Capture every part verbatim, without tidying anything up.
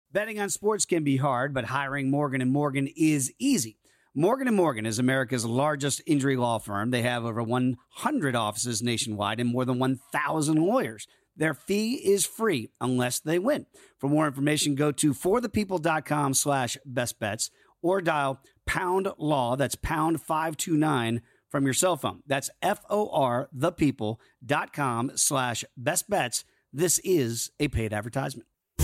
Betting on sports can be hard, but hiring Morgan and Morgan is easy. Morgan and Morgan is America's largest injury law firm. They have over one hundred offices nationwide and more than one thousand lawyers. Their fee is free unless they win. For more information, go to forthepeople.com slash best bets or dial pound law. That's pound five two nine from your cell phone. That's F-O-R thepeople.com slash best bets. This is a paid advertisement.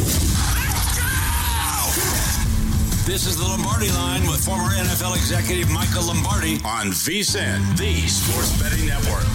This is the Lombardi Line with former N F L executive Michael Lombardi on V S I N, the Sports Betting Network.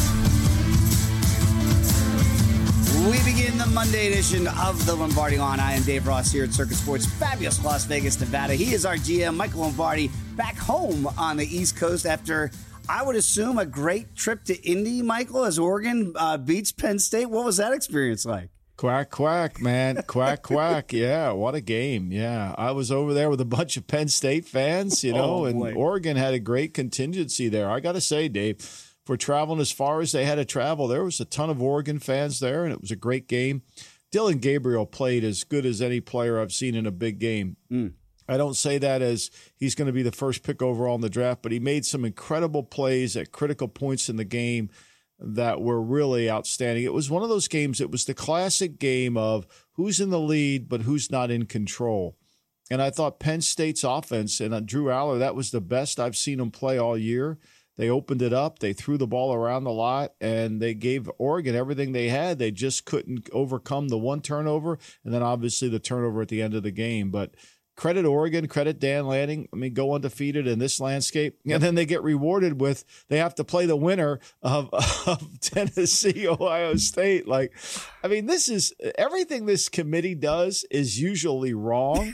We begin the Monday edition of the Lombardi Line. I am Dave Ross here at Circuit Sports, fabulous Las Vegas, Nevada. He is our G M, Michael Lombardi, back home on the East Coast after, I would assume, a great trip to Indy, Michael, as Oregon uh, beats Penn State. What was that experience like? Quack, quack, man. Quack, quack. Yeah, what a game. Yeah, I was over there with a bunch of Penn State fans, you know, oh, and boy. Oregon had a great contingency there. I got to say, Dave, for traveling as far as they had to travel, there was a ton of Oregon fans there, and it was a great game. Dillon Gabriel played as good as any player I've seen in a big game. Mm. I don't say that as he's going to be the first pick overall in the draft, but he made some incredible plays at critical points in the game that were really outstanding. It was one of those games, it was the classic game of who's in the lead, but who's not in control. And I thought Penn State's offense, and Drew Aller, that was the best I've seen them play all year. They opened it up, they threw the ball around a lot, and they gave Oregon everything they had. They just couldn't overcome the one turnover, and then obviously the turnover at the end of the game. But credit Oregon, credit Dan Lanning. I mean, go undefeated in this landscape. And then they get rewarded with, they have to play the winner of, of Tennessee, Ohio State. Like, I mean, this is, everything this committee does is usually wrong.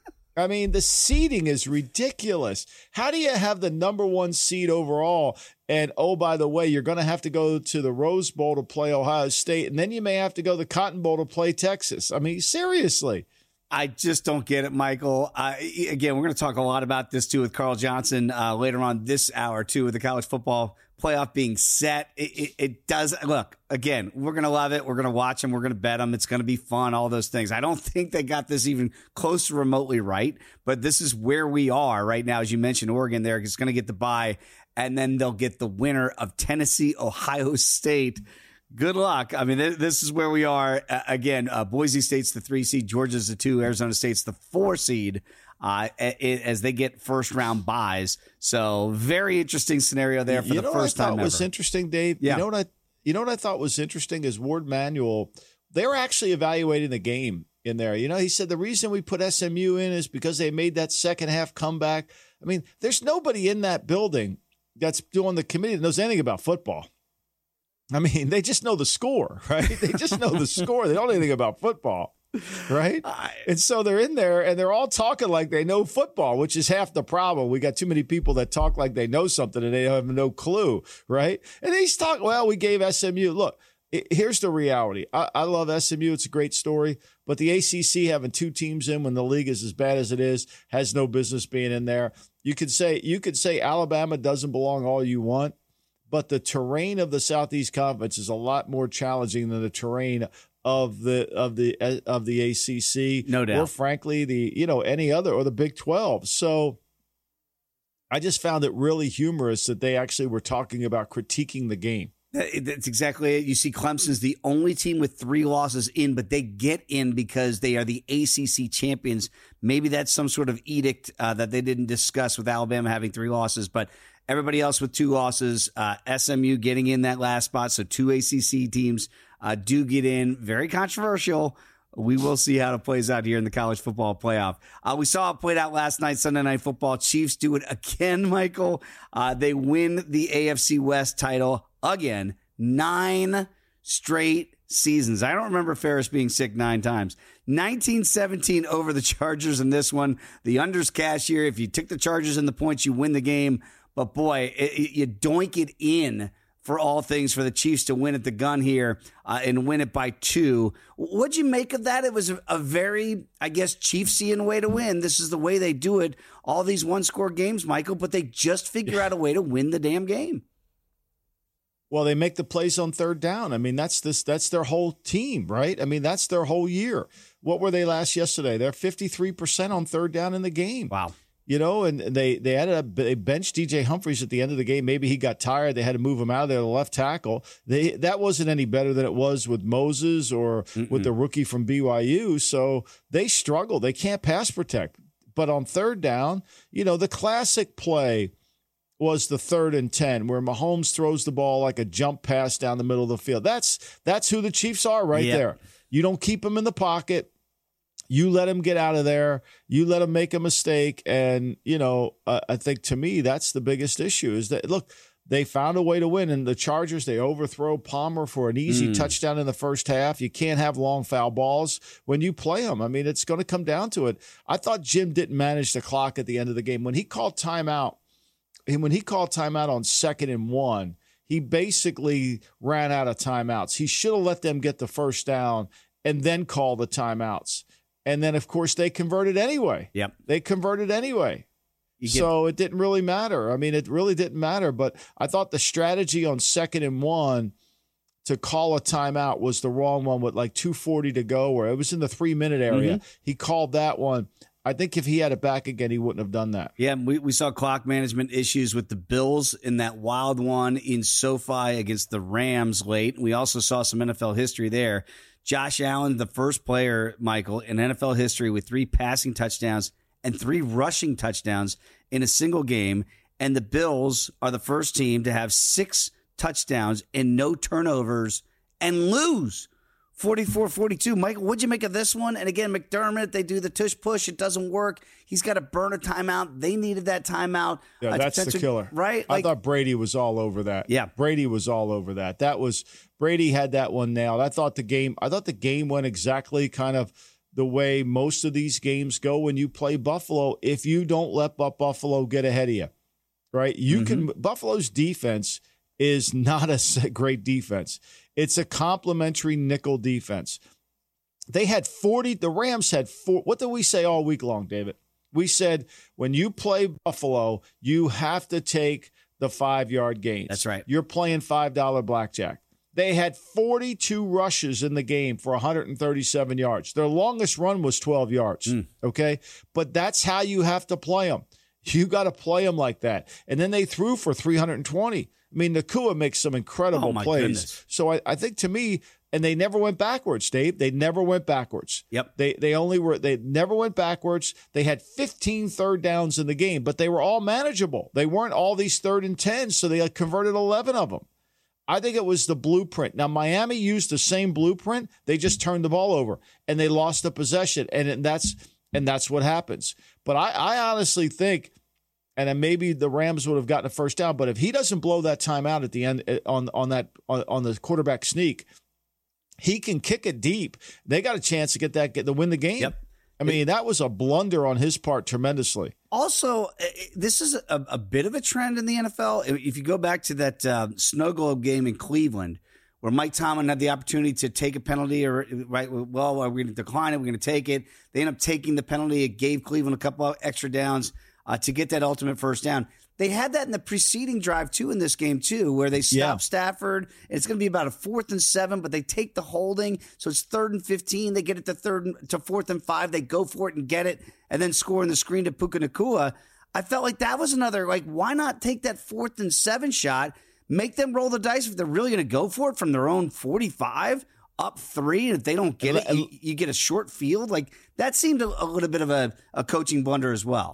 I mean, the seeding is ridiculous. How do you have the number one seed overall? And, oh, by the way, you're going to have to go to the Rose Bowl to play Ohio State, and then you may have to go to the Cotton Bowl to play Texas. I mean, seriously. I just don't get it, Michael. Uh, again, we're going to talk a lot about this, too, with Carl Johnson uh, later on this hour, too, with the college football playoff being set. It, it, it does. Look, again, we're going to love it. We're going to watch them. We're going to bet them. It's going to be fun, all those things. I don't think they got this even close to remotely right, but this is where we are right now. As you mentioned, Oregon there is going to get the bye, and then they'll get the winner of Tennessee, Ohio State. Good luck. I mean, this is where we are. Uh, again, uh, Boise State's the three seed, Georgia's the two, Arizona State's the four seed uh, as they get first round buys. So very interesting scenario there for you the know first what I time thought ever. Was interesting, Dave. Yeah. You know what I? You know what I thought was interesting is Ward Manuel. They were actually evaluating the game in there. You know, he said the reason we put S M U in is because they made that second half comeback. I mean, there's nobody in that building that's doing the committee that knows anything about football. I mean, they just know the score, right? They just know the score. They don't know anything about football, right? And so they're in there, and they're all talking like they know football, which is half the problem. We got too many people that talk like they know something, and they have no clue, right? And he's talking, well, we gave S M U. Look, it, here's the reality. I, I love S M U. It's a great story. But the A C C having two teams in when the league is as bad as it is has no business being in there. You could say you could say Alabama doesn't belong all you want. But the terrain of the Southeast Conference is a lot more challenging than the terrain of the of the of the A C C, no doubt, or frankly the you know any other or the Big twelve. So I just found it really humorous that they actually were talking about critiquing the game. That's exactly it. You see, Clemson's the only team with three losses in, but they get in because they are the A C C champions. Maybe that's some sort of edict uh, that they didn't discuss with Alabama having three losses, but everybody else with two losses, uh, S M U getting in that last spot. So two A C C teams uh, do get in. Very controversial. We will see how it plays out here in the college football playoff. Uh, we saw it played out last night, Sunday Night Football. Chiefs do it again, Michael. Uh, they win the A F C West title again. Nine straight seasons. I don't remember Ferris being sick nine times. nineteen seventeen over the Chargers in this one. The unders cash here. If you took the Chargers and the points, you win the game. But boy, it, it, you doink it in for all things for the Chiefs to win at the gun here uh, and win it by two. What'd you make of that? It was a, a very, I guess, Chiefsian way to win. This is the way they do it. All these one-score games, Michael, but they just figure out a way to win the damn game. Well, they make the plays on third down. I mean, that's this. That's their whole team, right? I mean, that's their whole year. what were they last yesterday? They're fifty-three percent on third down in the game. Wow. You know, and they they ended up they benched D J Humphries at the end of the game. Maybe he got tired. They had to move him out of there, the left tackle. They that wasn't any better than it was with Moses or Mm-mm. with the rookie from B Y U. So they struggle. They can't pass protect. But on third down, you know, the classic play was the third and ten, where Mahomes throws the ball like a jump pass down the middle of the field. That's that's who the Chiefs are right yep. there. You don't keep them in the pocket. You let him get out of there. You let him make a mistake. And, you know, uh, I think to me, that's the biggest issue is that, look, they found a way to win. And the Chargers, they overthrow Palmer for an easy mm. touchdown in the first half. You can't have long foul balls when you play them. I mean, it's going to come down to it. I thought Jim didn't manage the clock at the end of the game. When he called timeout, and when he called timeout on second and one, he basically ran out of timeouts. He should have let them get the first down and then call the timeouts. And then, of course, they converted anyway. Yep. They converted anyway. Get- so it didn't really matter. I mean, it really didn't matter. But I thought the strategy on second and one to call a timeout was the wrong one with like two forty to go, where it was in the three-minute area. Mm-hmm. He called that one. I think if he had it back again, he wouldn't have done that. Yeah, we, we saw clock management issues with the Bills in that wild one in SoFi against the Rams late. We also saw some N F L history there. Josh Allen, the first player, Michael, in N F L history with three passing touchdowns and three rushing touchdowns in a single game. And the Bills are the first team to have six touchdowns and no turnovers and lose forty-four forty-two. Michael, what'd you make of this one? And again, McDermott, they do the tush push. It doesn't work. He's got to burn a timeout. They needed that timeout. Yeah, that's the killer. Right? I like, thought Brady was all over that. Yeah. Brady was all over that. That was Brady had that one nailed. I thought the game, I thought the game went exactly kind of the way most of these games go when you play Buffalo. If you don't let Buffalo get ahead of you, right? You mm-hmm. can, Buffalo's defense is not a great defense. It's a complimentary nickel defense. They had forty, the Rams had four. What did we say all week long, David? We said when you play Buffalo, you have to take the five-yard gains. That's right. You're playing five dollar blackjack. They had forty-two rushes in the game for one hundred thirty-seven yards. Their longest run was twelve yards, mm. okay? But that's how you have to play them. You got to play them like that. And then they threw for three hundred twenty. I mean, Nakua makes some incredible oh my plays. Goodness. So I, I think to me, and they never went backwards, Dave. They never went backwards. Yep. They they only were they never went backwards. They had fifteen third downs in the game, but they were all manageable. They weren't all these third and tens, so they had converted eleven of them. I think it was the blueprint. Now, Miami used the same blueprint. They just turned the ball over and they lost the possession, and that's and that's what happens. But I, I honestly think. And then maybe the Rams would have gotten a first down, but if he doesn't blow that timeout at the end on on that on, on the quarterback sneak, he can kick it deep. They got a chance to get that get to win the game. Yep. I mean, that was a blunder on his part tremendously. Also, this is a, a bit of a trend in the N F L. If you go back to that uh, snow globe game in Cleveland, where Mike Tomlin had the opportunity to take a penalty, or right, well, we're going to decline it, we're going to take it. They end up taking the penalty. It gave Cleveland a couple of extra downs. Uh, to get that ultimate first down. They had that in the preceding drive, too, in this game, too, where they stop yeah. Stafford. And it's going to be about a fourth and seven, but they take the holding. So it's third and fifteen. They get it to third and, to fourth and five. They go for it and get it, and then score in the screen to Puka Nacua. I felt like that was another, like, why not take that fourth and seven shot, make them roll the dice if they're really going to go for it from their own forty-five, up three, and if they don't get it, you, you get a short field. Like, that seemed a, a little bit of a, a coaching blunder as well.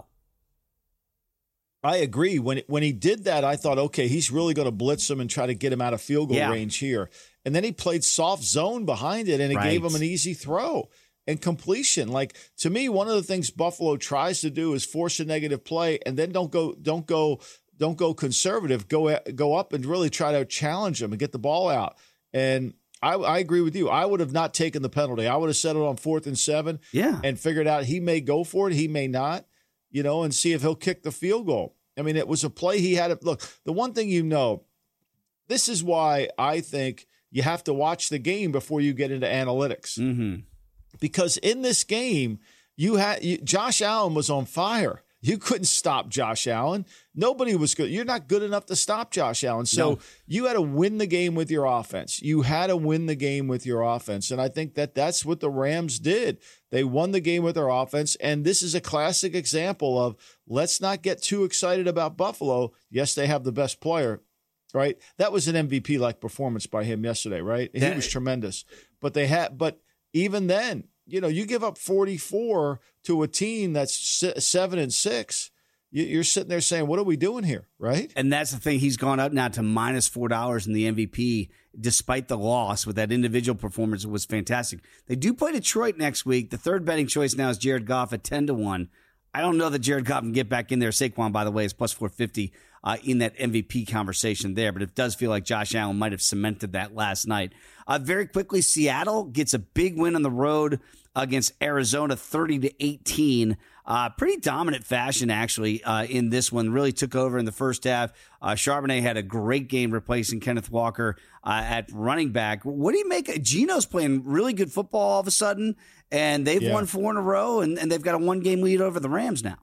I agree. When when he did that, I thought, okay, he's really going to blitz him and try to get him out of field goal yeah. range here. And then he played soft zone behind it, and it right. gave him an easy throw and completion. Like, to me, one of the things Buffalo tries to do is force a negative play, and then don't go don't go don't go conservative. Go go up and really try to challenge him and get the ball out. And I, I agree with you. I would have not taken the penalty. I would have settled on fourth and seven, yeah, and figured out he may go for it, he may not. You know, and see if he'll kick the field goal. I mean, it was a play he had. To, look, the one thing you know, this is why I think you have to watch the game before you get into analytics. Mm-hmm. Because in this game, you had you, Josh Allen was on fire. You couldn't stop Josh Allen. Nobody was good. You're not good enough to stop Josh Allen. So no. You had to win the game with your offense. You had to win the game with your offense. And I think that that's what the Rams did. They won the game with their offense. And this is a classic example of let's not get too excited about Buffalo. Yes, they have the best player, right? That was an M V P-like performance by him yesterday, right? He was tremendous. But they had, but even then, you know, you give up forty-four to a team that's seven and six. You're sitting there saying, "What are we doing here?" Right? And that's the thing. He's gone up now to minus four dollars in the M V P, despite the loss. With that individual performance, it was fantastic. They do play Detroit next week. The third betting choice now is Jared Goff at ten to one. I don't know that Jared Goff can get back in there. Saquon, by the way, is plus four fifty uh, in that M V P conversation there. But it does feel like Josh Allen might have cemented that last night. Uh, very quickly, Seattle gets a big win on the road against Arizona, thirty to eighteen. Uh, pretty dominant fashion, actually, uh, in this one. Really took over in the first half. Uh, Charbonnet had a great game replacing Kenneth Walker uh, at running back. What do you make? Geno's playing really good football all of a sudden, and they've yeah. won four in a row, and, and they've got a one-game lead over the Rams now.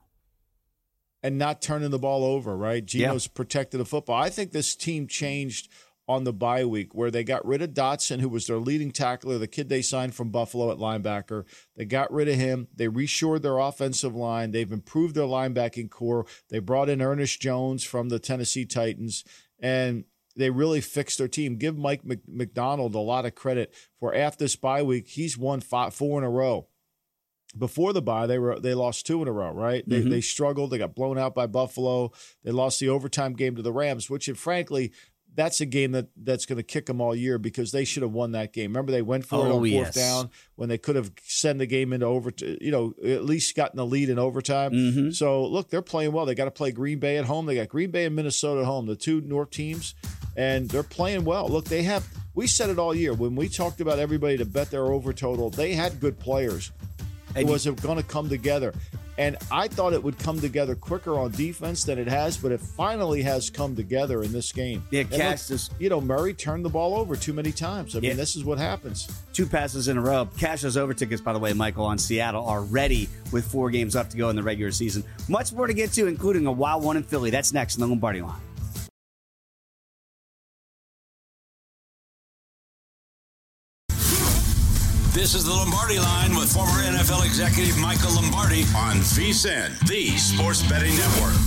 And not turning the ball over, right? Geno's yeah. protected the football. I think this team changed on the bye week where they got rid of Dotson, who was their leading tackler, the kid they signed from Buffalo at linebacker. They got rid of him. They reshored their offensive line. They've improved their linebacking core. They brought in Ernest Jones from the Tennessee Titans, and they really fixed their team. Give Mike McDonald a lot of credit for after this bye week. He's won five, four in a row. Before the bye, they were they lost two in a row, right? They mm-hmm. they struggled. They got blown out by Buffalo. They lost the overtime game to the Rams, which, frankly, that's a game that, that's going to kick them all year because they should have won that game. Remember, they went for oh, it on fourth yes. down when they could have sent the game into over, you know, at least gotten the lead in overtime. Mm-hmm. So, look, they're playing well. They got to play Green Bay at home. They got Green Bay and Minnesota at home, the two North teams, and they're playing well. Look, they have – we said it all year. When we talked about everybody to bet their over total, they had good players. It was going to come together. And I thought it would come together quicker on defense than it has, but it finally has come together in this game. Yeah, Cash is, you know, Murray turned the ball over too many times. I yeah. mean, this is what happens. Two passes in a row. Cash's over tickets, by the way, Michael, on Seattle are ready with four games left to go in the regular season. Much more to get to, including a wild one in Philly. That's next in the Lombardi Line. This is the Lombardi Line with former N F L executive Michael Lombardi on V S I N, the Sports Betting Network.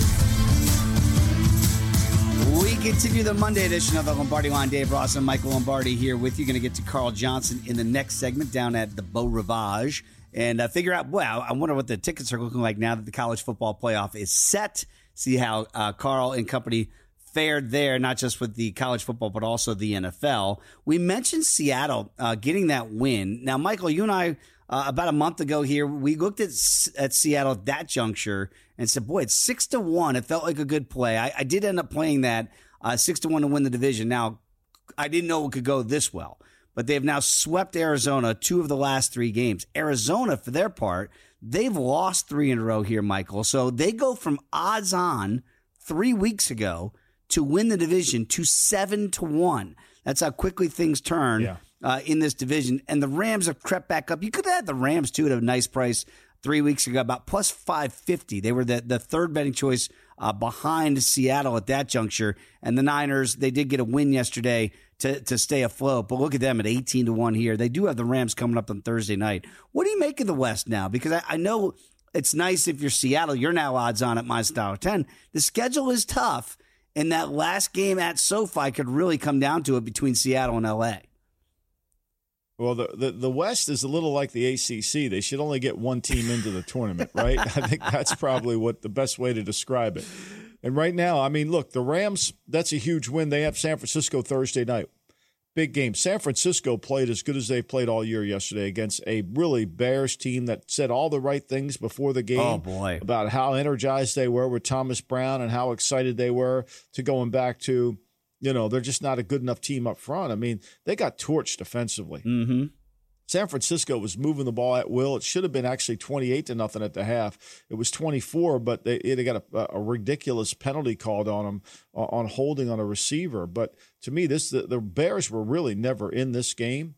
We continue the Monday edition of the Lombardi Line. Dave Ross and Michael Lombardi here with you. Going to get to Carl Johnson in the next segment down at the Beau Rivage and uh, figure out, well, I wonder what the tickets are looking like now that the college football playoff is set. See how uh, Carl and company fared there, not just with the college football, but also the N F L. We mentioned Seattle uh, getting that win. Now, Michael, you and I, uh, about a month ago here, we looked at at Seattle at that juncture and said, boy, it's six to one. It felt like a good play. I, I did end up playing that uh, six to one to win the division. Now, I didn't know it could go this well, but they've now swept Arizona two of the last three games. Arizona, for their part, they've lost three in a row here, Michael. So they go from odds on three weeks ago to win the division to seven to one. That's how quickly things turn yeah. uh, in this division. And the Rams have crept back up. You could have had the Rams, too, at a nice price three weeks ago, about plus five fifty. They were the, the third betting choice uh, behind Seattle at that juncture. And the Niners, they did get a win yesterday to, to stay afloat. But look at them at eighteen to one here. They do have the Rams coming up on Thursday night. What do you make of the West now? Because I, I know it's nice if you're Seattle. You're now odds on at minus one dollar ten. The schedule is tough. And that last game at SoFi could really come down to it between Seattle and L A. Well, the, the, the West is a little like the A C C. They should only get one team into the tournament, right? I think that's probably what the best way to describe it. And right now, I mean, look, the Rams, that's a huge win. They have San Francisco Thursday night. Big game. San Francisco played as good as they played all year yesterday against a really Bears team that said all the right things before the game. Oh, boy. About how energized they were with Thomas Brown and how excited they were to going back to, you know, they're just not a good enough team up front. I mean, they got torched defensively. Mm-hmm. San Francisco was moving the ball at will. It should have been actually twenty-eight to nothing at the half. It was twenty-four, but they, they got a, a ridiculous penalty called on them on holding on a receiver. But to me, this the, the Bears were really never in this game.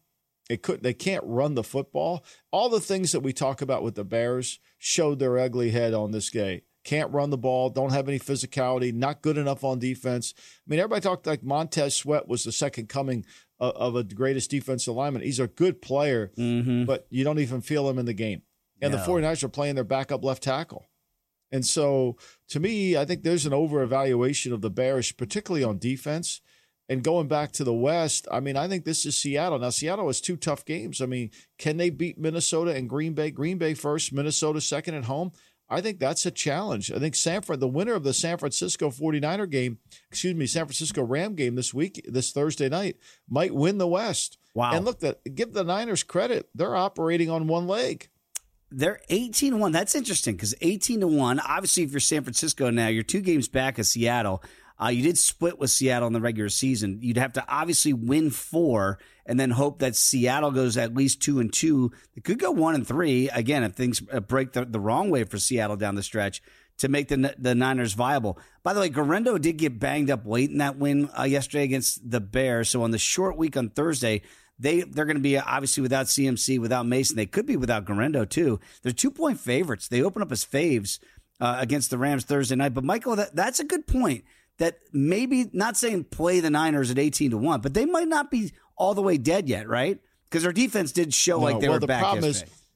It could they can't run the football. All the things that we talk about with the Bears showed their ugly head on this game. Can't run the ball, don't have any physicality, not good enough on defense. I mean, everybody talked like Montez Sweat was the second coming of, of a greatest defensive lineman. He's a good player, mm-hmm. but you don't even feel him in the game. And no. the 49ers are playing their backup left tackle. And so, to me, I think there's an over-evaluation of the Bears, particularly on defense. And going back to the West, I mean, I think this is Seattle. Now, Seattle has two tough games. I mean, can they beat Minnesota and Green Bay? Green Bay first, Minnesota second at home. I think that's a challenge. I think San Fran, the winner of the San Francisco 49er game, excuse me, San Francisco Ram game this week, this Thursday night, might win the West. Wow. And look, that give the Niners credit. They're operating on one leg. They're eighteen to one. That's interesting because eighteen to one, obviously, if you're San Francisco now, you're two games back of Seattle. Uh, you did split with Seattle in the regular season. You'd have to obviously win four and then hope that Seattle goes at least two and two. It could go one and three again if things break the, the wrong way for Seattle down the stretch to make the the Niners viable. By the way, Guerrero did get banged up late in that win uh, yesterday against the Bears. So on the short week on Thursday, they they're going to be obviously without C M C, without Mason. They could be without Guerrero too. They're two point favorites. They open up as faves uh, against the Rams Thursday night. But Michael, that, that's a good point. That maybe not saying play the Niners at eighteen to one, but they might not be all the way dead yet, right? Because their defense did show no, like they well, were the back problem yesterday. Is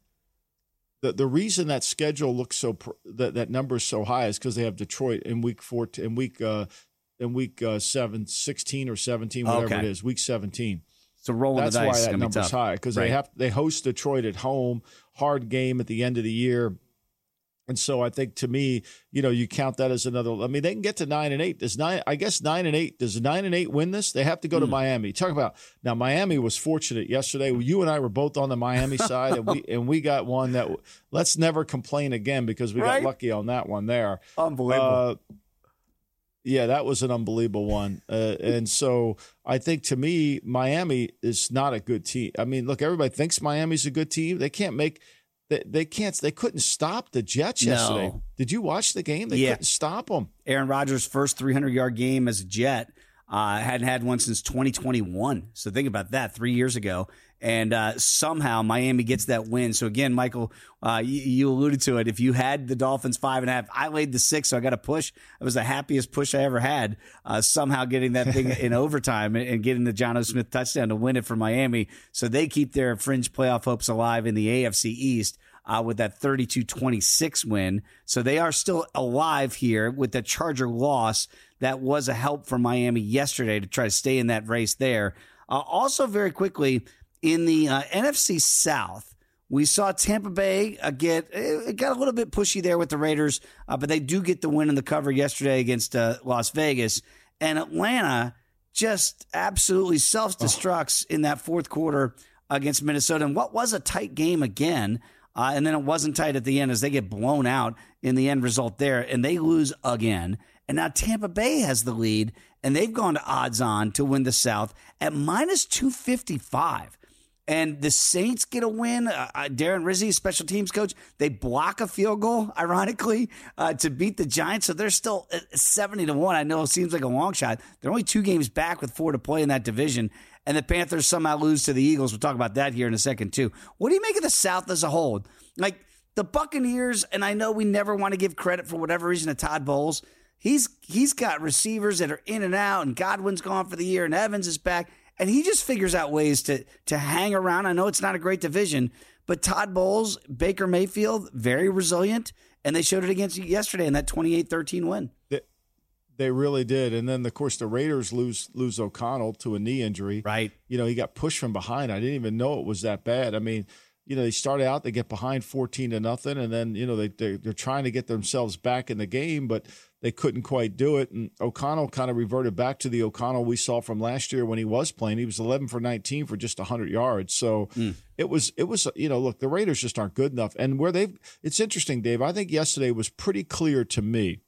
the the reason that schedule looks so that that number is so high is because they have Detroit in week four in week uh, in week uh, seven, sixteen or seventeen, whatever okay. it is, week seventeen. So rolling That's the dice why that number's high because right. they have they host Detroit at home, hard game at the end of the year. And so I think to me, you know, you count that as another. I mean, they can get to nine and eight. Does nine? I guess nine and eight. Does nine and eight win this? They have to go mm. to Miami. Talk about now. Miami was fortunate yesterday. You and I were both on the Miami side, and we and we got one that. Let's never complain again because we right? got lucky on that one there. Unbelievable. Uh, yeah, that was an unbelievable one. Uh, and so I think to me, Miami is not a good team. I mean, look, everybody thinks Miami's a good team. They can't make. They, they can't. They couldn't stop the Jets yesterday. No. Did you watch the game? They yeah. couldn't stop them. Aaron Rodgers' first three hundred yard game as a Jet. Uh, hadn't had one since twenty twenty-one. So think about that, three years ago. And uh, somehow Miami gets that win. So again, Michael, uh, you, you alluded to it. If you had the Dolphins five and a half, I laid the six, so I got a push. It was the happiest push I ever had. Uh, somehow getting that thing in overtime and, and getting the John O. Smith touchdown to win it for Miami. So they keep their fringe playoff hopes alive in the A F C East. Uh, with that thirty-two twenty-six win. So they are still alive here with the Charger loss. That was a help for Miami yesterday to try to stay in that race there. Uh, also, very quickly, in the uh, N F C South, we saw Tampa Bay uh, get, it got a little bit pushy there with the Raiders, uh, but they do get the win in the cover yesterday against uh, Las Vegas. And Atlanta just absolutely self-destructs oh. in that fourth quarter against Minnesota. And what was a tight game again. Uh, and then it wasn't tight at the end as they get blown out in the end result there, and they lose again. And now Tampa Bay has the lead, and they've gone to odds on to win the South at minus two fifty-five. And the Saints get a win. Uh, Darren Rizzi, special teams coach, they block a field goal, ironically, uh, to beat the Giants. So they're still seventy to one. I know it seems like a long shot. They're only two games back with four to play in that division. And the Panthers somehow lose to the Eagles. We'll talk about that here in a second, too. What do you make of the South as a whole? Like, the Buccaneers, and I know we never want to give credit for whatever reason to Todd Bowles. He's He's got receivers that are in and out, and Godwin's gone for the year, and Evans is back. And he just figures out ways to, to hang around. I know it's not a great division, but Todd Bowles, Baker Mayfield, very resilient. And they showed it against you yesterday in that twenty-eight thirteen win. They, they really did. And then, of course, the Raiders lose lose O'Connell to a knee injury. Right. You know, he got pushed from behind. I didn't even know it was that bad. I mean, you know, they started out, they get behind fourteen to nothing. And then, you know, they, they, they're trying to get themselves back in the game, but they couldn't quite do it. And O'Connell kind of reverted back to the O'Connell we saw from last year when he was playing. He was eleven for nineteen for just one hundred yards. So mm. it was, it was, you know, look, the Raiders just aren't good enough. And where they've, it's interesting, Dave, I think yesterday was pretty clear to me.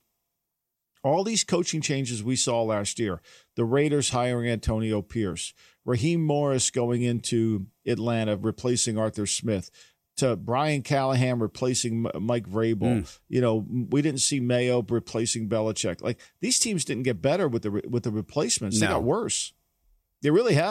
All these coaching changes we saw last year, the Raiders hiring Antonio Pierce, Raheem Morris going into Atlanta, replacing Arthur Smith, to Brian Callahan replacing Mike Vrabel. Mm. You know, we didn't see Mayo replacing Belichick. Like, these teams didn't get better with the with the replacements. They no. got worse. They really haven't.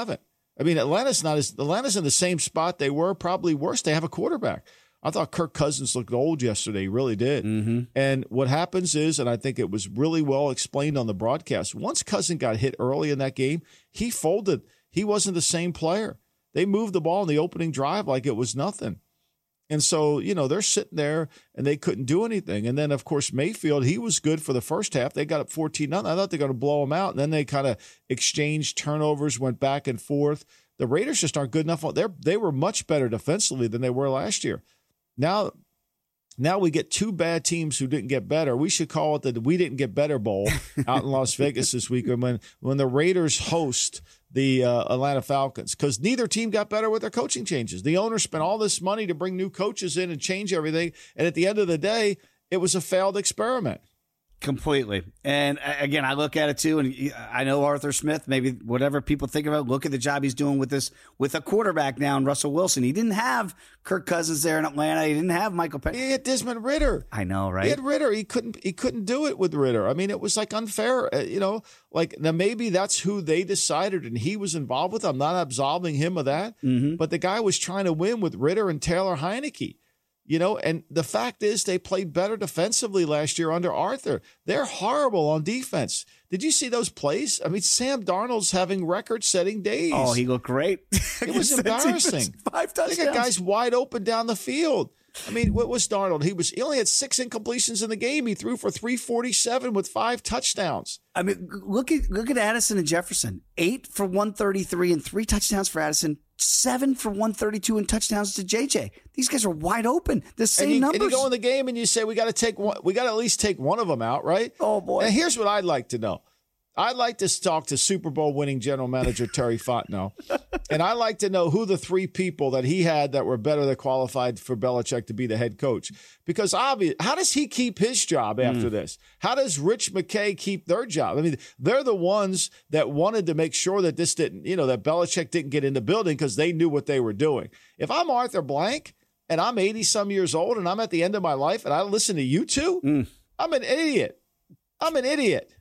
I mean, Atlanta's not as Atlanta's in the same spot they were, probably worse. They have a quarterback. I thought Kirk Cousins looked old yesterday. He really did. Mm-hmm. And what happens is, and I think it was really well explained on the broadcast, once Cousins got hit early in that game, he folded. He wasn't the same player. They moved the ball in the opening drive like it was nothing. And so, you know, they're sitting there and they couldn't do anything. And then, of course, Mayfield, he was good for the first half. They got up fourteen nothing. I thought they were going to blow him out. And then they kind of exchanged turnovers, went back and forth. The Raiders just aren't good enough. They're, they were much better defensively than they were last year. Now, now we get two bad teams who didn't get better. We should call it the We Didn't Get Better Bowl out in Las Vegas this week when, when the Raiders host the uh, Atlanta Falcons, because neither team got better with their coaching changes. The owner spent all this money to bring new coaches in and change everything. And at the end of the day, it was a failed experiment. Completely. And again, I look at it too, and I know Arthur Smith, maybe whatever people think about, look at the job he's doing with this, with a quarterback now in Russell Wilson. He didn't have Kirk Cousins there in Atlanta. He didn't have Michael Penn. He had Desmond Ridder. I know, right? He had Ridder. He couldn't, he couldn't do it with Ridder. I mean, it was like unfair, you know, like now maybe that's who they decided and he was involved with. I'm not absolving him of that, mm-hmm. but the guy was trying to win with Ridder and Taylor Heineke. You know, and the fact is they played better defensively last year under Arthur. They're horrible on defense. Did you see those plays? I mean, Sam Darnold's having record-setting days. Oh, he looked great. It was embarrassing. Five touchdowns. They got guys wide open down the field. I mean, what was Darnold? He was he only had six incompletions in the game. He threw for three forty-seven with five touchdowns. I mean, look at look at Addison and Jefferson. Eight for one thirty-three and three touchdowns for Addison. Seven for one thirty-two and touchdowns to J J. These guys are wide open. The same and you, numbers. And you go in the game and you say we got to take one. We got to at least take one of them out, right? Oh boy! And here's what I'd like to know. I'd like to talk to Super Bowl winning general manager Terry Fontenot, and I'd like to know who the three people that he had that were better than qualified for Belichick to be the head coach. Because obviously, how does he keep his job after mm. this? How does Rich McKay keep their job? I mean, they're the ones that wanted to make sure that this didn't, you know, that Belichick didn't get in the building because they knew what they were doing. If I'm Arthur Blank and I'm eighty some years old and I'm at the end of my life and I listen to you two, mm. I'm an idiot. I'm an idiot.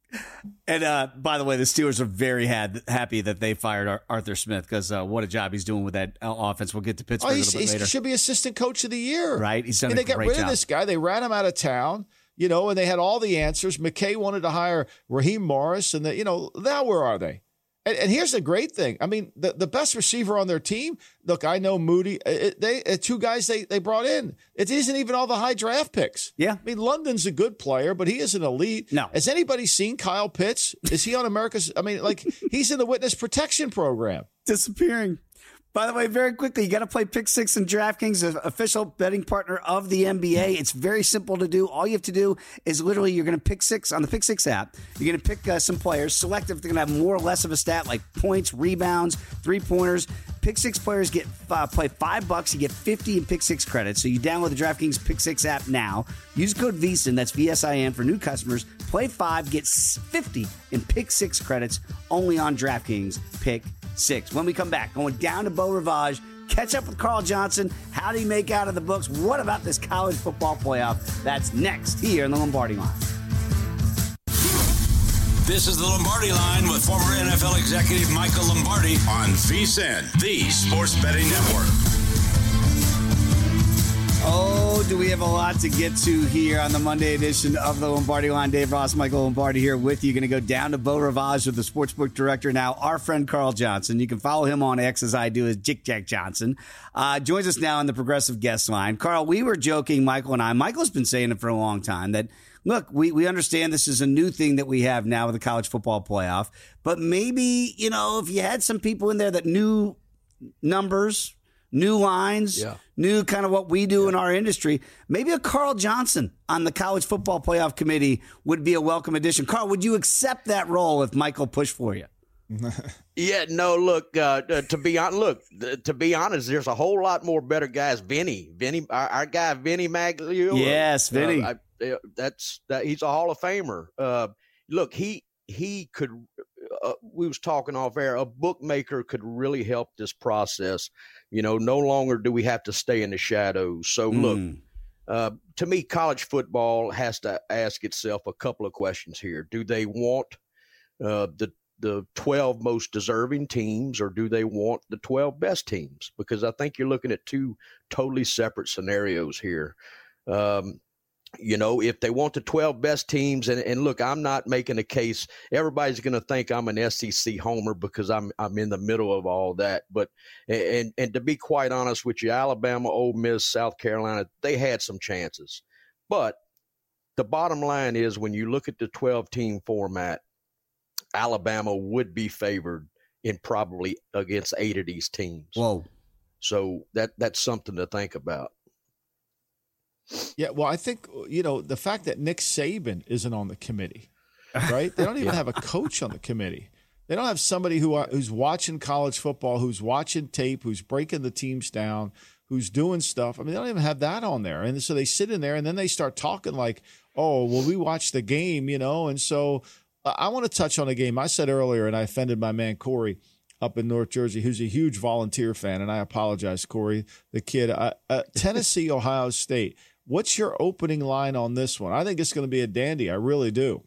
And uh, by the way, the Steelers are very had, happy that they fired Ar- Arthur Smith because uh, what a job he's doing with that uh, offense. We'll get to Pittsburgh oh, a little bit later. He should be assistant coach of the year. Right. He's done and a they great got rid job. of this guy. They ran him out of town, you know, and they had all the answers. McKay wanted to hire Raheem Morris. And, the, you know, now where are they? And, and here's the great thing. I mean, the, the best receiver on their team, look, I know Moody. It, they uh, two guys they, they brought in. It isn't even all the high draft picks. Yeah. I mean, London's a good player, but he isn't elite. No. Has anybody seen Kyle Pitts? Is he on America's? I mean, like, he's in the witness protection program. Disappearing. By the way, very quickly, you got to play Pick Six and DraftKings, the official betting partner of the N B A. It's very simple to do. All you have to do is literally you're going to pick six on the Pick Six app. You're going to pick uh, some players, select if they're going to have more or less of a stat like points, rebounds, three pointers. Pick Six players get uh, play five bucks. You get fifty in Pick Six credits. So you download the DraftKings Pick Six app now. Use code VSIN, that's V S I N for new customers. Play five, get fifty in Pick Six credits only on DraftKings Pick Six. When we come back, going down to Beau Rivage, catch up with Carl Johnson. How did he make out of the books? What about this college football playoff? That's next here in the Lombardi Line. This is the Lombardi Line with former N F L executive Michael Lombardi on VSiN, the Sports Betting Network. Oh, do we have a lot to get to here on the Monday edition of the Lombardi Line. Dave Ross, Michael Lombardi here with you. Going to go down to Beau Rivage with the sportsbook director now, our friend Carl Johnson. You can follow him on X as I do as Jick Jack Johnson. Uh, joins us now on the Progressive Guest Line. Carl, we were joking, Michael and I. Michael's been saying it for a long time that, look, we, we understand this is a new thing that we have now with the college football playoff. But maybe, you know, if you had some people in there that knew numbers, new lines, yeah. new kind of what we do yeah. in our industry. Maybe a Carl Johnson on the college football playoff committee would be a welcome addition. Carl, would you accept that role if Michael pushed for you? yeah, no, look, uh, to be on, look, to be honest, there's a whole lot more better guys. Vinny, Vinny, our, our guy, Vinny Magliulo. Yes, Vinny. Uh, I, that's that. He's a Hall of Famer. Uh, look, he he could. Uh, we was talking off air. A bookmaker could really help this process. You know, no longer do we have to stay in the shadows. So, mm. look, uh, to me, college football has to ask itself a couple of questions here. Do they want uh, the the twelve most deserving teams, or do they want the twelve best teams? Because I think you're looking at two totally separate scenarios here. Um, you know, if they want the twelve best teams, and, and look, I'm not making a case. Everybody's going to think I'm an S E C homer because I'm I'm in the middle of all that. But and and to be quite honest with you, Alabama, Ole Miss, South Carolina, they had some chances. But the bottom line is, when you look at the twelve-team format, Alabama would be favored in probably against eight of these teams. Whoa. So that that's something to think about. Yeah, well, I think, you know, the fact that Nick Saban isn't on the committee, right? They don't even yeah. have a coach on the committee. They don't have somebody who who's watching college football, who's watching tape, who's breaking the teams down, who's doing stuff. I mean, they don't even have that on there. And so they sit in there and then they start talking like, oh, well, we watched the game, you know. And so uh, I want to touch on a game. I said earlier, and I offended my man Corey up in North Jersey, who's a huge Volunteer fan, and I apologize, Corey, the kid. Uh, uh, Tennessee, Ohio State. What's your opening line on this one? I think it's going to be a dandy. I really do.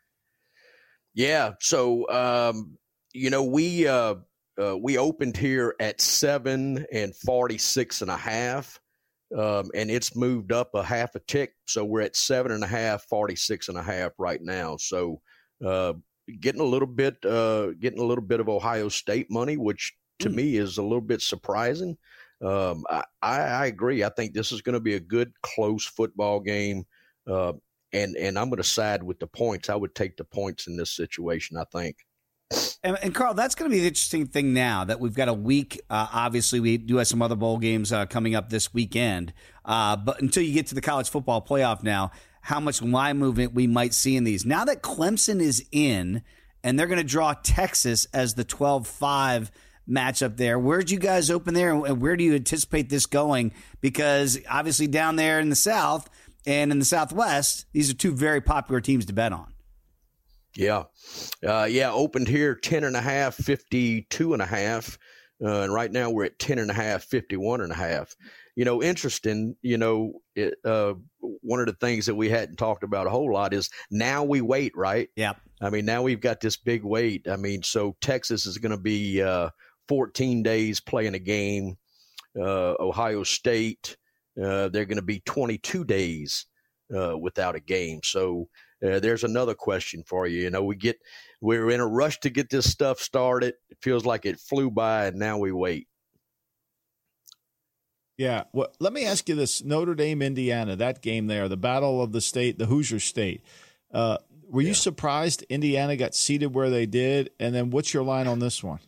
Yeah. So, um, you know, we uh, uh, we opened here at seven and forty-six and a half, um, and it's moved up a half a tick. So we're at seven and a half, forty-six and a half right now. So uh, getting a little bit, uh, getting a little bit of Ohio State money, which to mm. me is a little bit surprising. Um, I, I agree. I think this is going to be a good, close football game. Uh, and, and I'm going to side with the points. I would take the points in this situation, I think. And, and Carl, that's going to be the interesting thing now that we've got a week. Uh, obviously, we do have some other bowl games uh, coming up this weekend. Uh, but until you get to the college football playoff now, how much line movement we might see in these. Now that Clemson is in and they're going to draw Texas as the twelve five matchup there, where'd you guys open there, and where do you anticipate this going? Because obviously down there in the South and in the Southwest, these are two very popular teams to bet on. Yeah. Uh, yeah, opened here ten and a half, fifty-two and a half. Uh, and right now we're at ten and a half, fifty-one and a half. You know, interesting, you know, it, uh, one of the things that we hadn't talked about a whole lot is now we wait, right? Yeah. I mean, now we've got this big wait. I mean, so Texas is going to be uh, fourteen days playing a game. Uh, Ohio State, uh, they're going to be twenty-two days uh, without a game. So uh, there's another question for you. You know, we get we're in a rush to get this stuff started. It feels like it flew by, and now we wait. Yeah. Well, let me ask you this: Notre Dame, Indiana, that game there, the Battle of the State, the Hoosier State. Uh, were you yeah. surprised Indiana got seated where they did? And then what's your line on this one?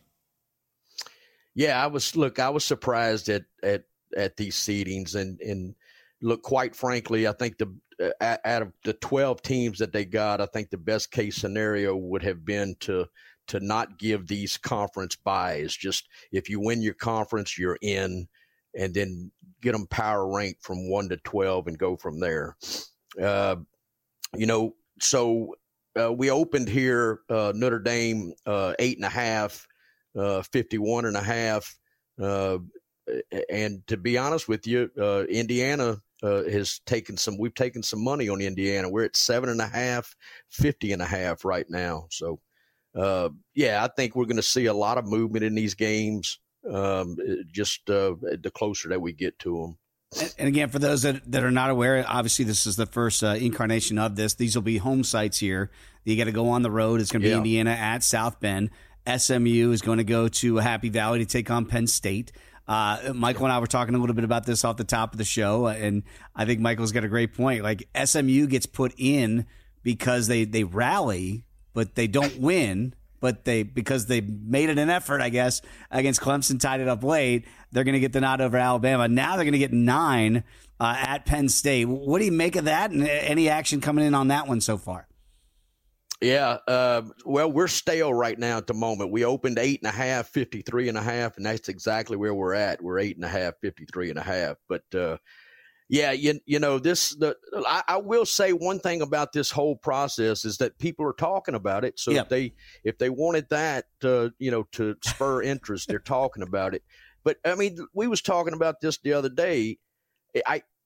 Yeah, I was look, I was surprised at at at these seedings, and and look, quite frankly, I think the uh, out of the twelve teams that they got, I think the best case scenario would have been to to not give these conference buys. Just if you win your conference, you're in, and then get them power ranked from one to twelve and go from there. Uh, you know, so uh, we opened here uh, Notre Dame uh, eight and a half. Uh, fifty-one and a half. Uh, and to be honest with you, uh, Indiana uh, has taken some, we've taken some money on Indiana. We're at seven and a half, fifty and a half right now. So, uh, yeah, I think we're going to see a lot of movement in these games, um, just uh, the closer that we get to them. And, and again, for those that, that are not aware, obviously this is the first uh, incarnation of this. These will be home sites here. You got to go on the road. It's going to be yeah. Indiana at South Bend. S M U is going to go to Happy Valley to take on Penn State. Uh, Michael and I were talking a little bit about this off the top of the show, and I think Michael's got a great point. Like, S M U gets put in because they, they rally, but they don't win. But they because they made it an effort, I guess, against Clemson, tied it up late. They're going to get the nod over Alabama. Now they're going to get nine uh, at Penn State. What do you make of that? And any action coming in on that one so far? Yeah, uh, well, we're stale right now at the moment. We opened eight and a half, fifty-three and a half, and that's exactly where we're at. We're eight and a half, fifty-three and a half. But uh, yeah, you you know this. The I, I will say one thing about this whole process is that people are talking about it. So yep. if they if they wanted that, uh, you know, to spur interest, they're talking about it. But I mean, we was talking about this the other day. I.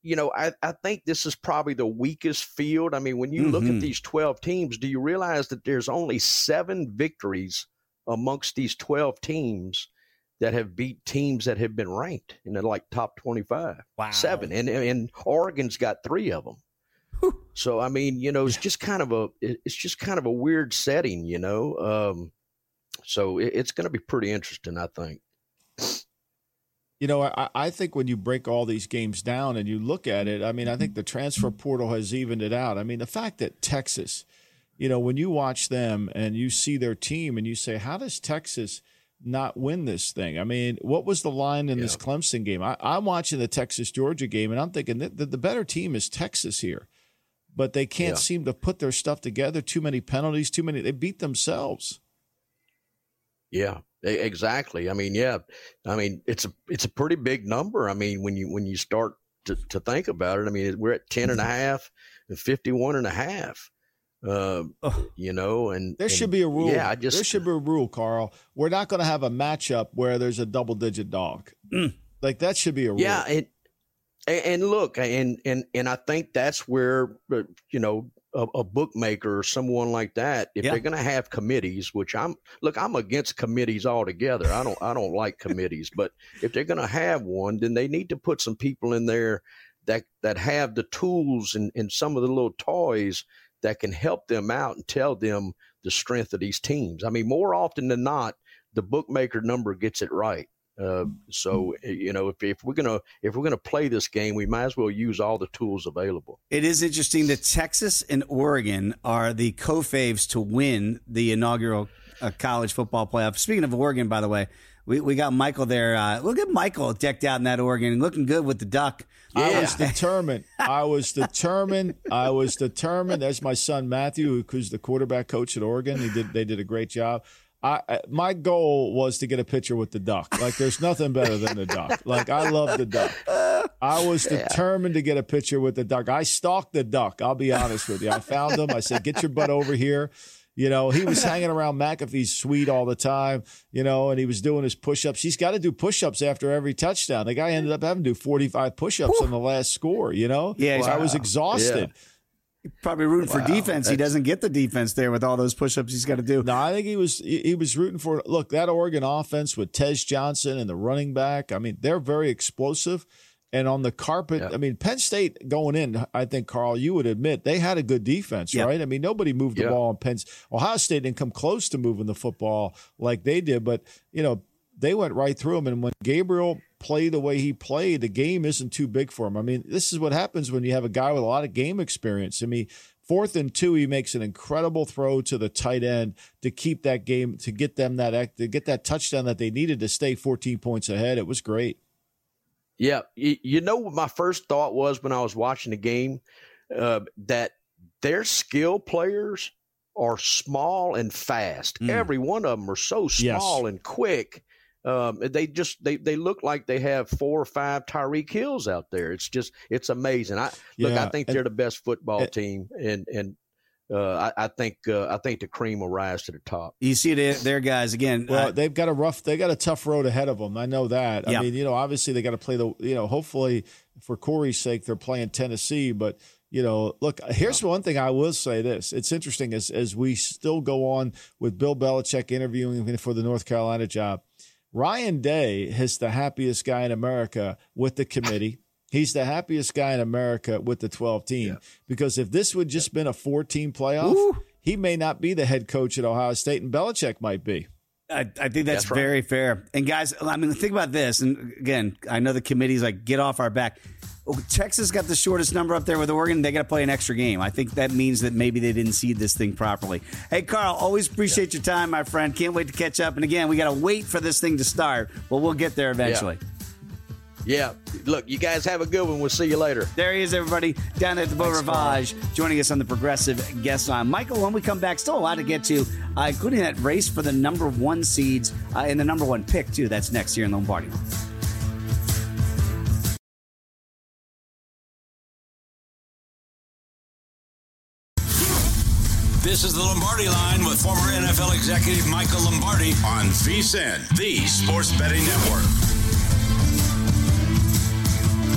you know, I, I think this is probably the weakest field. I mean, when you mm-hmm. look at these twelve teams, do you realize that there's only seven victories amongst these twelve teams that have beat teams that have been ranked in the like top twenty-five? Wow. Seven. And, and Oregon's got three of them. Whew. So, I mean, you know, it's just kind of a, it's just kind of a weird setting, you know? Um, so it, it's going to be pretty interesting, I think. You know, I, I think when you break all these games down and you look at it, I mean, I think the transfer portal has evened it out. I mean, the fact that Texas, you know, when you watch them and you see their team and you say, how does Texas not win this thing? I mean, what was the line in yeah. this Clemson game? I, I'm watching the Texas-Georgia game, and I'm thinking that the, the better team is Texas here. But they can't yeah. seem to put their stuff together. Too many penalties, too many. They beat themselves. Yeah. Exactly. I mean, yeah. I mean, it's a it's a pretty big number. I mean, when you when you start to, to think about it, I mean, we're at ten and a half and fifty-one and a half. Uh, you know, and there and, should be a rule. Yeah, I just there should be a rule, Carl. We're not going to have a matchup where there's a double digit dog. Mm. Like that should be a rule. Yeah, and and look, and and and I think that's where you know. A, a bookmaker or someone like that, if yeah. they're going to have committees, which I'm look, I'm against committees altogether. I don't, I don't like committees, but if they're going to have one, then they need to put some people in there that, that have the tools and, and some of the little toys that can help them out and tell them the strength of these teams. I mean, more often than not, the bookmaker number gets it right. Uh, so you know, if, if we're gonna if we're gonna play this game, we might as well use all the tools available. It is interesting that Texas and Oregon are the co-faves to win the inaugural uh, college football playoff. Speaking of Oregon, by the way, we we got Michael there. Uh, look at Michael decked out in that Oregon and looking good with the duck. Yeah. I was determined. I was determined. I was determined. That's my son Matthew, who's the quarterback coach at Oregon. He did. They did a great job. I, my goal was to get a picture with the duck. Like, there's nothing better than the duck. Like, I love the duck. I was yeah. determined to get a picture with the duck. I stalked the duck. I'll be honest with you. I found him. I said, get your butt over here. You know, he was hanging around McAfee's suite all the time, you know, and he was doing his push-ups. He's got to do push-ups after every touchdown. The guy ended up having to do forty-five push-ups on the last score, you know? Yeah, wow. I was exhausted. Yeah. Probably rooting wow, for defense. That's... He doesn't get the defense there with all those push-ups he's got to do. No, I think he was he was rooting for. Look, that Oregon offense with Tez Johnson and the running back. I mean, they're very explosive. And on the carpet, yeah. I mean, Penn State going in, I think, Carl, you would admit they had a good defense, yeah. right? I mean, nobody moved the yeah. ball on Penn State. Ohio State didn't come close to moving the football like they did, but you know, they went right through them. And when Gabriel play the way he played, the game isn't too big for him. I mean, this is what happens when you have a guy with a lot of game experience. I mean, fourth and two, he makes an incredible throw to the tight end to keep that game, to get them that, to get that touchdown that they needed to stay fourteen points ahead. It was great. Yeah. You know what my first thought was when I was watching the game? Uh, that their skill players are small and fast. Mm. Every one of them are so small yes. and quick. Um, they just they, they look like they have four or five Tyreek Hills out there. It's just it's amazing. I look, yeah. I think they're the best football and, team, and and uh, I, I think uh, I think the cream will rise to the top. You see it there, guys. Again, well, I, they've got a rough, they got a tough road ahead of them. I know that. Yeah. I mean, you know, obviously they got to play the, you know, hopefully for Corey's sake, they're playing Tennessee, but. You know, look, here's one thing I will say this. It's interesting as as we still go on with Bill Belichick interviewing for the North Carolina job. Ryan Day is the happiest guy in America with the committee. He's the happiest guy in America with the twelve team. Yeah. Because if this would just yeah. been a four-team playoff, Ooh. he may not be the head coach at Ohio State, and Belichick might be. I, I think that's, that's right. very fair. And, guys, I mean, think about this. And, again, I know the committee's like, get off our back. Texas got the shortest number up there with Oregon. They got to play an extra game. I think that means that maybe they didn't seed this thing properly. Hey, Carl, always appreciate yeah. your time, my friend. Can't wait to catch up. And, again, we got to wait for this thing to start. But we'll get there eventually. Yeah. Yeah. Look, you guys have a good one. We'll see you later. There he is, everybody, down at the Beau Rivage, joining us on the Progressive Guest Line. Michael, when we come back, still a lot to get to, uh, including that race for the number one seeds uh, and the number one pick, too. That's next year in Lombardi. This is the Lombardi Line with former N F L executive Michael Lombardi on V S I N, the Sports Betting Network.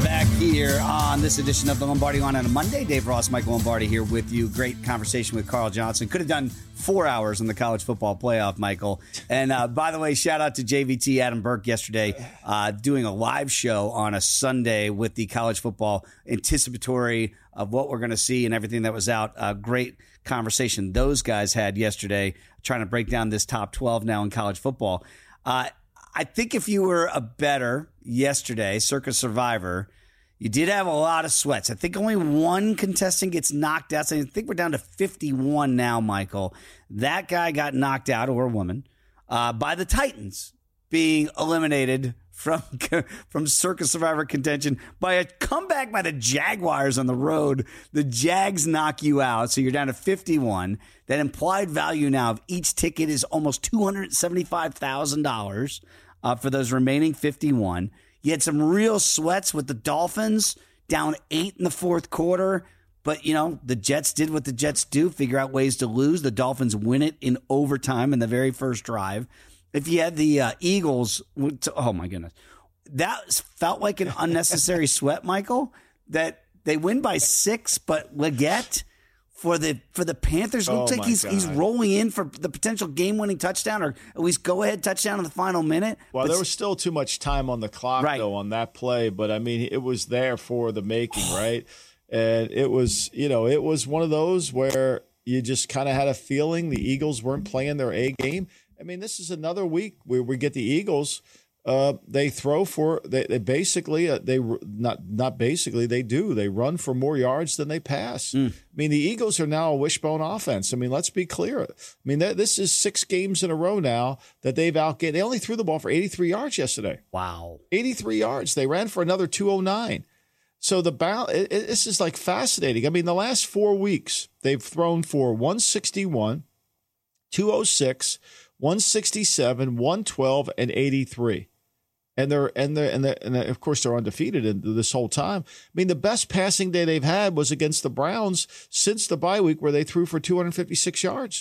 back here on this edition of the Lombardi Line on a Monday. Dave Ross, Michael Lombardi here with you. Great conversation with Carl Johnson. Could have done four hours on the college football playoff, Michael. And uh, by the way, shout out to J V T Adam Burke yesterday uh, doing a live show on a Sunday with the college football anticipatory of what we're going to see and everything that was out. Uh, great conversation those guys had yesterday trying to break down this top twelve now in college football. Uh, I think if you were a bettor yesterday, Circa Survivor, you did have a lot of sweats. I think only one contestant gets knocked out. So I think we're down to fifty-one now, Michael. That guy got knocked out, or a woman, uh, by the Titans being eliminated from from Circa Survivor contention by a comeback by the Jaguars on the road. The Jags knock you out, so you're down to fifty-one. That implied value now of each ticket is almost two hundred seventy-five thousand dollars uh, for those remaining fifty-one. You had some real sweats with the Dolphins, down eight in the fourth quarter. But, you know, the Jets did what the Jets do, figure out ways to lose. The Dolphins win it in overtime in the very first drive. If you had the uh, Eagles, oh, my goodness. That felt like an unnecessary sweat, Michael, that they win by six, but Leggett for the for the Panthers looks Oh, like my he's God. he's rolling in for the potential game-winning touchdown or at least go-ahead touchdown in the final minute. Well, But there was still too much time on the clock, Right. though, on that play. But, I mean, it was there for the making, right? And it was, you know, it was one of those where you just kind of had a feeling the Eagles weren't playing their A game. I mean, this is another week where we get the Eagles. Uh, they throw for they, they basically uh, they not not basically they do they run for more yards than they pass. Mm. I mean, the Eagles are now a wishbone offense. I mean, let's be clear. I mean, that, this is six games in a row now that they've outgained. They only threw the ball for eighty-three yards yesterday. wow. eighty-three yards. They ran for another two oh nine. So the bound, it, it, this is like fascinating. I mean, the last four weeks they've thrown for one sixty-one, two oh six, one sixty-seven, one twelve, and eighty-three. And they're and they're and they're, and they're, of course they're undefeated in this whole time. I mean, the best passing day they've had was against the Browns since the bye week, where they threw for two hundred fifty-six yards.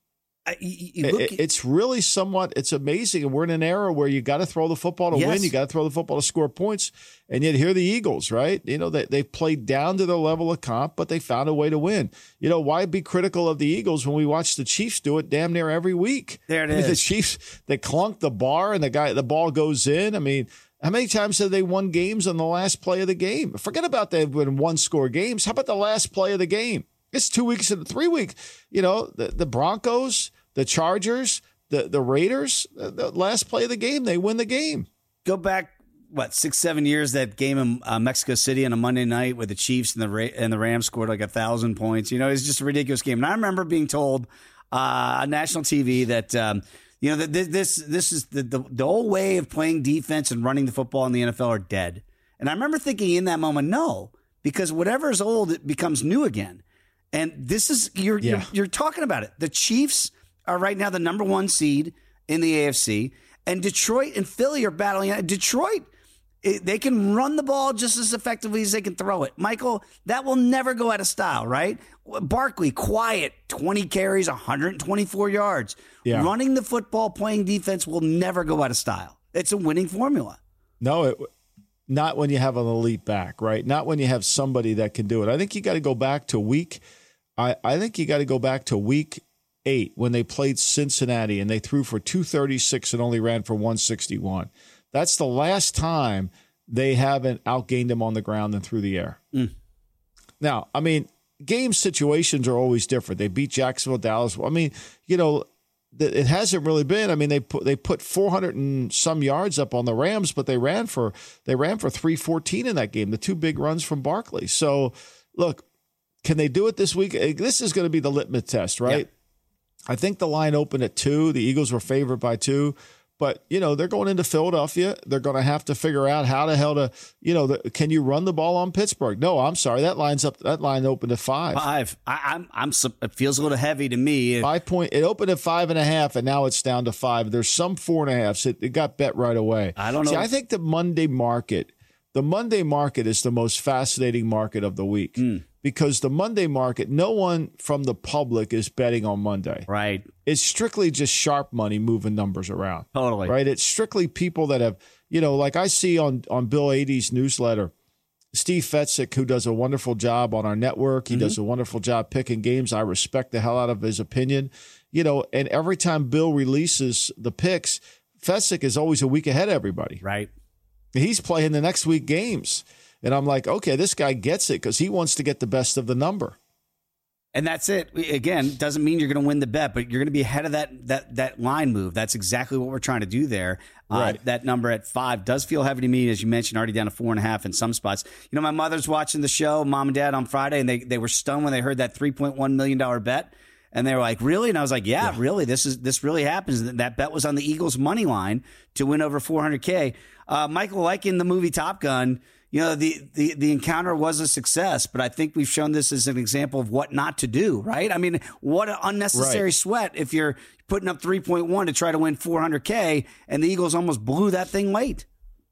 I, you, you look, It- it's really somewhat, it's amazing. And we're in an era where you got to throw the football to Yes. win. You got to throw the football to score points. And yet here are the Eagles, right? You know, they, they played down to their level of comp, but they found a way to win. You know, why be critical of the Eagles when we watch the Chiefs do it damn near every week? There it I mean, the is. Chiefs, they clunk the bar and the guy, the ball goes in. I mean, how many times have they won games on the last play of the game? Forget about they've been one score games. How about the last play of the game? It's two weeks and three weeks. You know, the, the Broncos, the Chargers, the, the Raiders, the, the last play of the game, they win the game. go back, what, six, seven years, that game in uh, Mexico City on a Monday night where the Chiefs and the Ra- and the Rams scored like a thousand points. You know, it's just a ridiculous game. And I remember being told uh, on national T V that, um, you know, that this this, this is the, the, the old way of playing defense and running the football in the N F L are dead. And I remember thinking in that moment, no, because whatever is old, it becomes new again. And this is, you're, Yeah. you're, you're talking about it. The Chiefs are right now the number one seed in the A F C, and Detroit and Philly are battling. Detroit, it, they can run the ball just as effectively as they can throw it. Michael, that will never go out of style, right? Barkley, quiet, twenty carries, one hundred twenty-four yards. Yeah. Running the football, playing defense will never go out of style. It's a winning formula. No, it, not when you have an elite back, right? Not when you have somebody that can do it. I think you got to go back to week. I, I think you got to go back to week eight when they played Cincinnati and they threw for two thirty-six and only ran for one sixty-one. That's the last time they haven't outgained them on the ground and through the air. Mm. Now, I mean, game situations are always different. They beat Jacksonville, Dallas. I mean, you know, it hasn't really been. I mean, they put they put four hundred and some yards up on the Rams, but they ran for they ran for three fourteen in that game. The two big runs from Barkley. So, look, can they do it this week? This is going to be the litmus test, right? Yeah. I think the line opened at two. The Eagles were favored by two. But, you know, they're going into Philadelphia. They're going to have to figure out how the hell to, you know, the, can you run the ball on Pittsburgh? No, I'm sorry. That line's up. That line opened at five. Five. I, I'm. I'm. It feels a little heavy to me. Five point. It opened at five and a half, and now it's down to five. There's some four and a half. So it, it got bet right away. I don't know. See, I think the Monday market, the Monday market is the most fascinating market of the week Mm. because the Monday market, no one from the public is betting on Monday. Right. It's strictly just sharp money moving numbers around. Totally. Right. It's strictly people that have, you know, like I see on on Bill Adie's newsletter. Steve Fetzik, who does a wonderful job on our network. He mm-hmm. does a wonderful job picking games. I respect the hell out of his opinion. You know, and every time Bill releases the picks, Fetzik is always a week ahead of everybody. Right. He's playing the next week games. And I'm like, okay, this guy gets it because he wants to get the best of the number. And that's it. Again, doesn't mean you're going to win the bet, but you're going to be ahead of that that that line move. That's exactly what we're trying to do there. Right. Uh, that number at five does feel heavy to me, as you mentioned, already down to four and a half in some spots. You know, my mother's watching the show, Mom and Dad, on Friday, and they, they were stunned when they heard that three point one million dollars bet. And they were like, really? And I was like, yeah, yeah, really. This is this really happens. That bet was on the Eagles' money line to win over four hundred K. Uh, Michael, like in the movie Top Gun, you know, the, the, the encounter was a success, but I think we've shown this as an example of what not to do, right? I mean, what an unnecessary right. sweat if you're putting up three point one to try to win four hundred K, and the Eagles almost blew that thing late.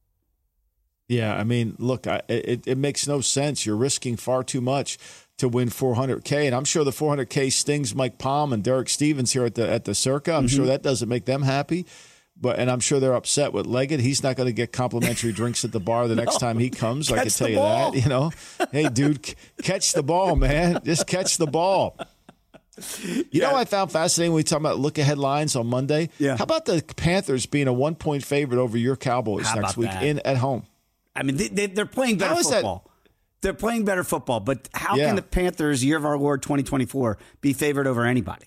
Yeah, I mean, look, I, it, it makes no sense. You're risking far too much to win four hundred K, and I'm sure the four hundred K stings Mike Palm and Derek Stevens here at the at the Circa. I'm mm-hmm. sure that doesn't make them happy. But and I'm sure they're upset with Leggett. He's not going to get complimentary drinks at the bar the next no. time he comes. Catch I can tell you ball. that. You know, hey, dude, c- catch the ball, man. Just catch the ball. You yeah. know what I found fascinating when we talk about look ahead lines on Monday? Yeah. How about the Panthers being a one point favorite over your Cowboys How next week that? in at home? I mean, they, they, they're playing better football. That? They're playing better football. But how yeah. can the Panthers, year of our Lord twenty twenty-four, be favored over anybody?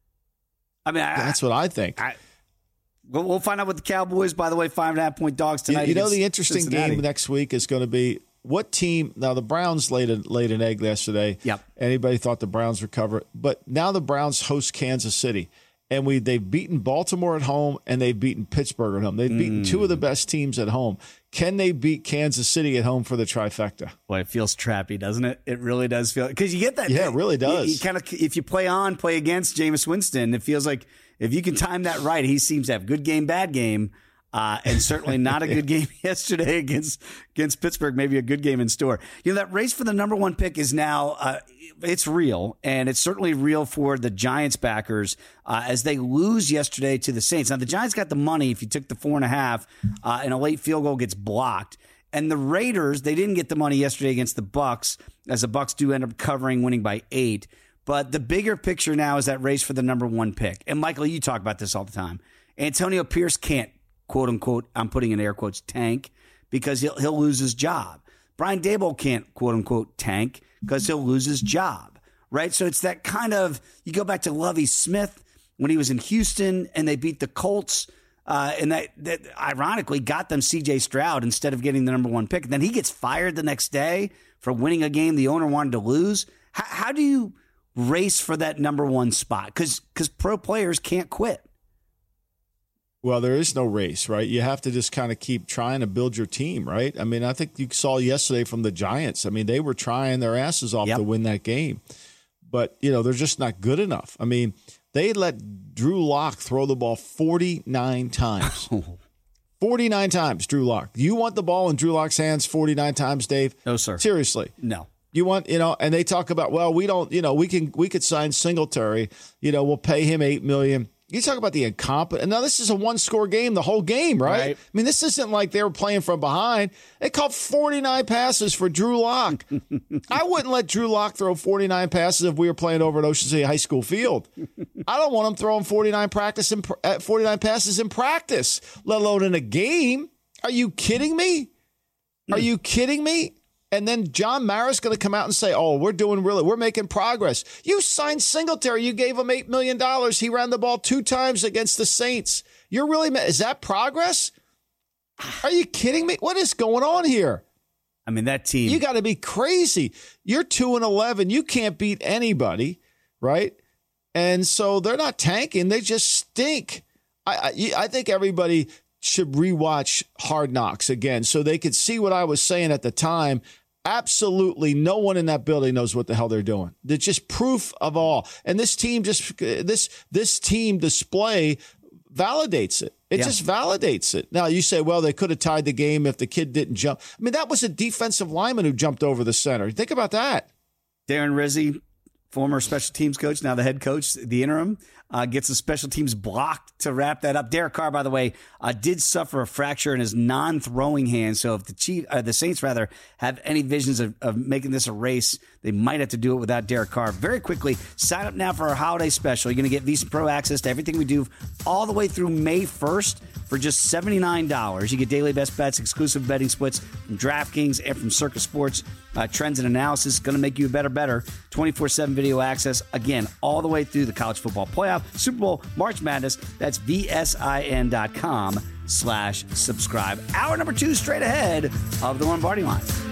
I mean, I, that's what I think. I, We'll find out with the Cowboys. By the way, five and a half point dogs tonight. You, you know, the interesting Cincinnati. game next week is going to be what team. Now, the Browns laid, a, laid an egg yesterday. Yep. Anybody thought the Browns would cover it. But now the Browns host Kansas City. And we they've beaten Baltimore at home and they've beaten Pittsburgh at home. They've mm. beaten two of the best teams at home. Can they beat Kansas City at home for the trifecta? Boy, it feels trappy, doesn't it? It really does feel because you get that. Yeah, it really does. You, you kind of if you play on, play against Jameis Winston, it feels like if you can time that right, he seems to have good game, bad game. Uh, and certainly not a good game yesterday against against Pittsburgh. Maybe a good game in store. You know, that race for the number one pick is now uh, it's real, and it's certainly real for the Giants backers uh, as they lose yesterday to the Saints. Now, the Giants got the money if you took the four and a half, uh, and a late field goal gets blocked. And the Raiders, they didn't get the money yesterday against the Bucs, as the Bucs do end up covering, winning by eight. But the bigger picture now is that race for the number one pick. And Michael, you talk about this all the time. Antonio Pierce can't, quote unquote, I'm putting in air quotes, tank, because he'll he'll lose his job. Brian Daboll can't, quote unquote, tank because he'll lose his job, right? So it's that kind of, you go back to Lovie Smith when he was in Houston and they beat the Colts, uh, and that, that ironically got them C J Stroud instead of getting the number one pick. And then he gets fired the next day for winning a game the owner wanted to lose. How, how do you race for that number one spot? Because because pro players can't quit. Well, there is no race, right? You have to just kind of keep trying to build your team, right? I mean, I think you saw yesterday from the Giants. I mean, they were trying their asses off yep. to win that game. But, you know, they're just not good enough. I mean, they let Drew Lock throw the ball forty-nine times. forty-nine times, Drew Lock. You want the ball in Drew Lock's hands forty-nine times, Dave? No, sir. Seriously. No. You want, you know, and they talk about, well, we don't, you know, we can, we could sign Singletary, you know, we'll pay him eight million dollars. You talk about the incompetent. Now, this is a one-score game, the whole game, right? right? I mean, this isn't like they were playing from behind. They caught forty-nine passes for Drew Lock. I wouldn't let Drew Lock throw forty-nine passes if we were playing over at Ocean City High School field. I don't want him throwing forty-nine practice in, forty-nine passes in practice, let alone in a game. Are you kidding me? Are you kidding me? And then John Mara's going to come out and say, oh, we're doing really, we're making progress. You signed Singletary. You gave him eight million dollars. He ran the ball two times against the Saints. You're really, is that progress? Are you kidding me? What is going on here? I mean, that team. You got to be crazy. You're two and eleven. You can't beat anybody, right? And so they're not tanking. They just stink. I, I, I think everybody should rewatch Hard Knocks again so they could see what I was saying at the time. Absolutely no one in that building knows what the hell they're doing. They're just proof of all. And this team just this this team display validates it. It yeah. just validates it. Now, you say, well, they could have tied the game if the kid didn't jump. I mean, that was a defensive lineman who jumped over the center. Think about that. Darren Rizzi, former special teams coach, now the head coach, the interim, uh, gets the special teams blocked to wrap that up. Derek Carr, by the way, uh, did suffer a fracture in his non-throwing hand. So if the Chief, uh, the Saints rather have any visions of, of making this a race, they might have to do it without Derek Carr. Very quickly, sign up now for our holiday special. You're going to get Visa Pro access to everything we do all the way through May first for just seventy-nine dollars. You get daily best bets, exclusive betting splits from DraftKings and from Circus Sports, uh, trends and analysis. Going to make you a better, better. twenty-four seven video access. Again, all the way through the college football playoff, Super Bowl, March Madness. That's V S I N dot com slash subscribe. Hour number two straight ahead of the Lombardi Line.